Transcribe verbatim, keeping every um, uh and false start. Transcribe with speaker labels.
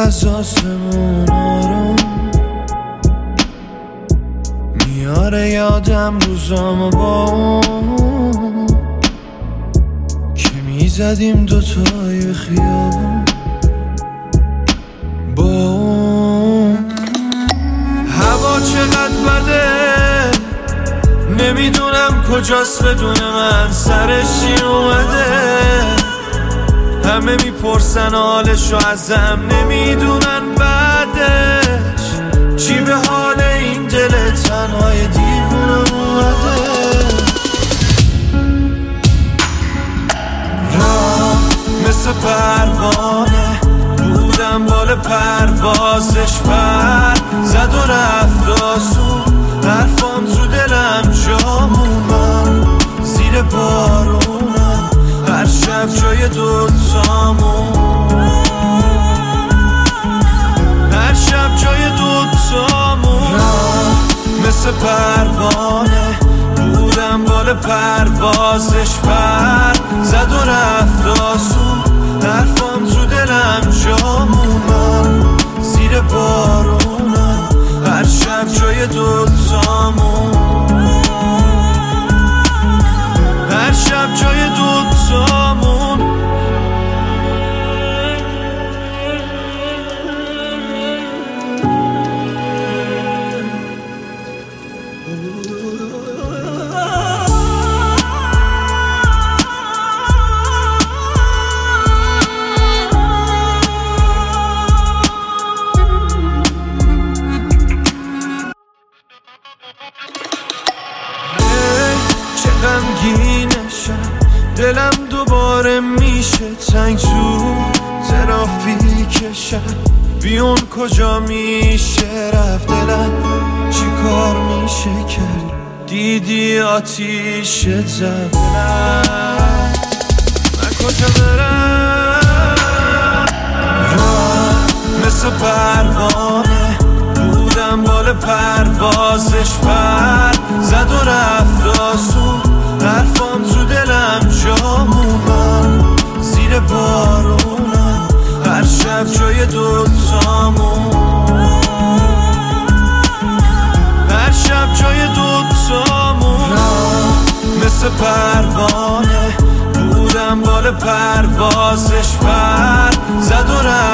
Speaker 1: از آسمون آروم میاره یادم روزامو با اون که میزدیم دوتای خیابون با اون. هوا چقدر بده نمیدونم کجاست بدون من سرش چی اومده. همه میپرسن حالشو ازم نمیدونن بعدش چی به حال این دل تنهای دیوونه اومده. راه مثل پروانه بودم بال پروازش پر زد و رفت آسون حرفام تو دلم جا موندن زیر بارونم هر شب جای دوتامون هر شب جای دوتامون. راه مثل پروانه بودم بال پروازش پر زد و رفت آسون حرفام تو دلم جا موندن زیر بارونم هر شب جای دوتامون هر شب جای دوتامون. غمگینشم دلم دوباره میشه تنگ تو ترافیکشم بیون کجا میشه رفت دلم چی کار میشه کرد دیدی آتیش زبونم من کجا برم. راه مثل پروانه بودم بال پروازش پر زد و رفت آسون حرفام تو دلم جا موندن زیر بارونم هر شب جای دوتامون هر شب جای دوتامون. راه مثل پروانه بودم بال پروازش پر زد و رفت